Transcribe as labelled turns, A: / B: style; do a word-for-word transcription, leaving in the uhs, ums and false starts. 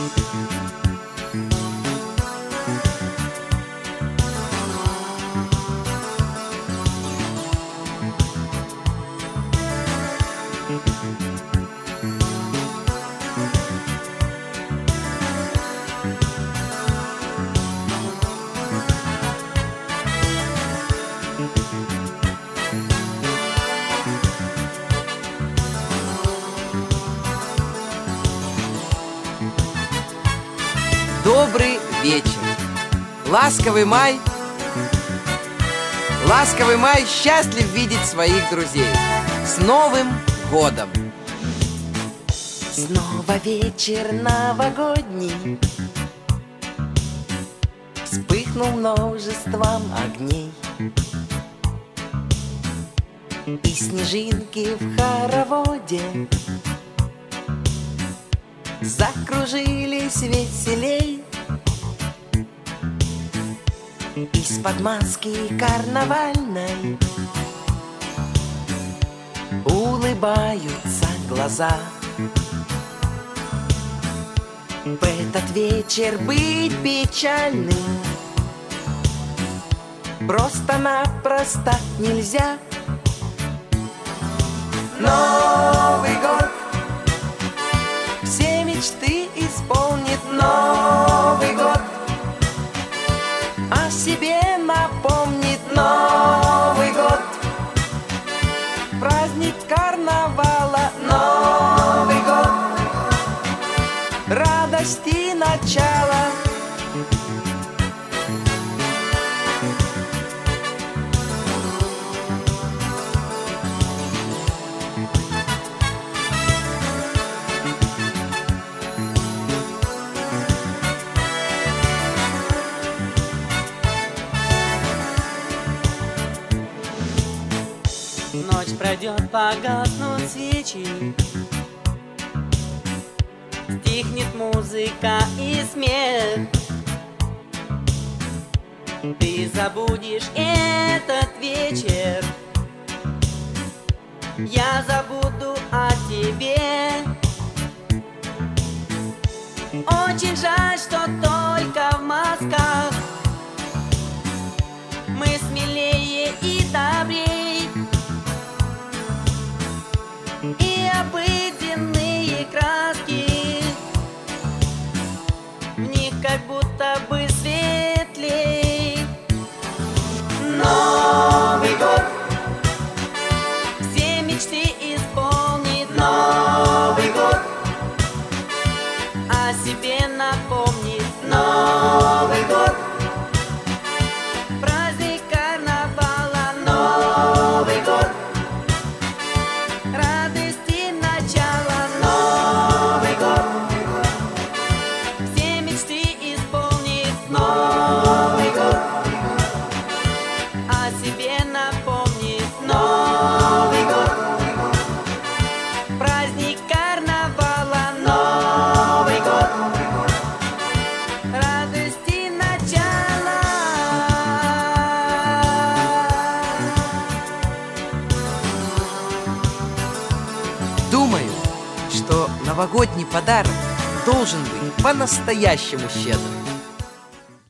A: Добрый вечер. Ласковый май. Ласковый май счастлив видеть своих друзей. С Новым годом!
B: Снова вечер новогодний, вспыхнул множеством огней, и снежинки в хороводе закружились веселей. Из-под маски карнавальной улыбаются глаза. В этот вечер быть печальным просто-напросто нельзя. Новый год все мечты исполнит. Новый год о себе напомнит. Новый год праздник карнавала. Новый год радости начало.
C: Ночь пройдет, погаснут свечи, стихнет музыка и смех. Ты забудешь этот вечер, я забуду о тебе. Очень жаль, что только в масках мы смелее и добрей, и обыденные краски в них как будто бы светлей. Новый год все мечты исполнит. Новый год о себе напомнит. Новый год праздник карнавала. Новый год радости начало. Новый год все мечты исполнит. Новый год о себе напомнит. Новый год праздник карнавала. Новый год радости начало.
A: Думаю, что новогодний подарок должен быть по-настоящему щедрым.